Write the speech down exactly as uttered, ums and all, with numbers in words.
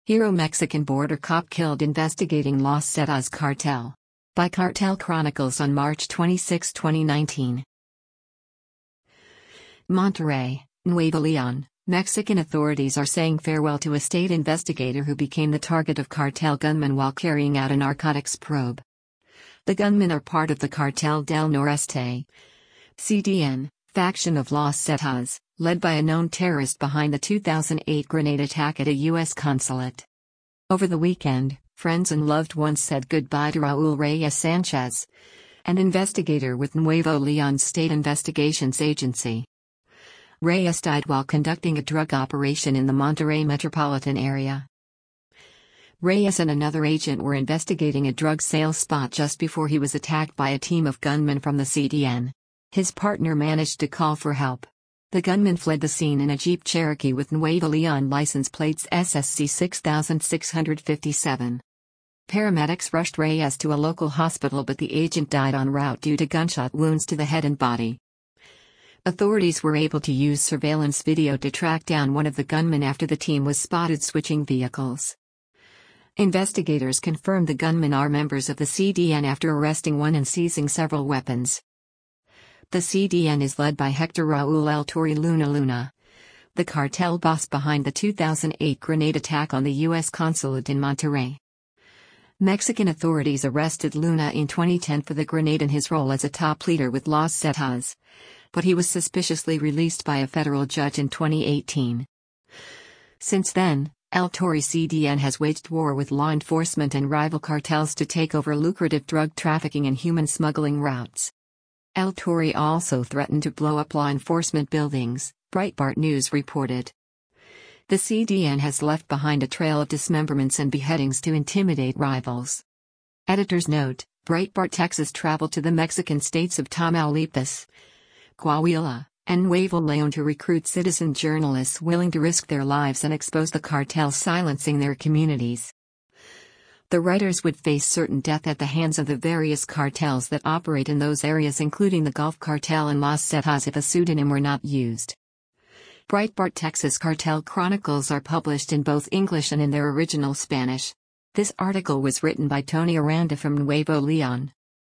Hero Mexican border cop killed investigating Los Zetas cartel. By Cartel Chronicles on March twenty-sixth, twenty nineteen. Monterrey, Nuevo Leon, Mexican authorities are saying farewell to a state investigator who became the target of cartel gunmen while carrying out a narcotics probe. The gunmen are part of the Cartel del Noreste, C D N, faction of Los Zetas, led by a known terrorist behind the two thousand eight grenade attack at a U S consulate. Over the weekend, friends and loved ones said goodbye to Raul Reyes Sanchez, an investigator with Nuevo Leon State Investigations Agency. Reyes died while conducting a drug operation in the Monterrey metropolitan area. Reyes and another agent were investigating a drug sales spot just before he was attacked by a team of gunmen from the C D N. His partner managed to call for help. The gunmen fled the scene in a Jeep Cherokee with Nuevo Leon license plates S S C six six five seven. Paramedics rushed Reyes to a local hospital, but the agent died en route due to gunshot wounds to the head and body. Authorities were able to use surveillance video to track down one of the gunmen after the team was spotted switching vehicles. Investigators confirmed the gunmen are members of the C D N after arresting one and seizing several weapons. The C D N is led by Hector Raúl El Torre Luna Luna, the cartel boss behind the two thousand eight grenade attack on the U S consulate in Monterrey. Mexican authorities arrested Luna in twenty ten for the grenade and his role as a top leader with Los Zetas, but he was suspiciously released by a federal judge in twenty eighteen. Since then, El Torre C D N has waged war with law enforcement and rival cartels to take over lucrative drug trafficking and human smuggling routes. El Torre also threatened to blow up law enforcement buildings, Breitbart News reported. The C D N has left behind a trail of dismemberments and beheadings to intimidate rivals. Editor's note: Breitbart Texas traveled to the Mexican states of Tamaulipas, Coahuila, and Nuevo León to recruit citizen journalists willing to risk their lives and expose the cartels silencing their communities. The writers would face certain death at the hands of the various cartels that operate in those areas, including the Gulf Cartel and Los Zetas, if a pseudonym were not used. Breitbart Texas Cartel Chronicles are published in both English and in their original Spanish. This article was written by Tony Aranda from Nuevo León.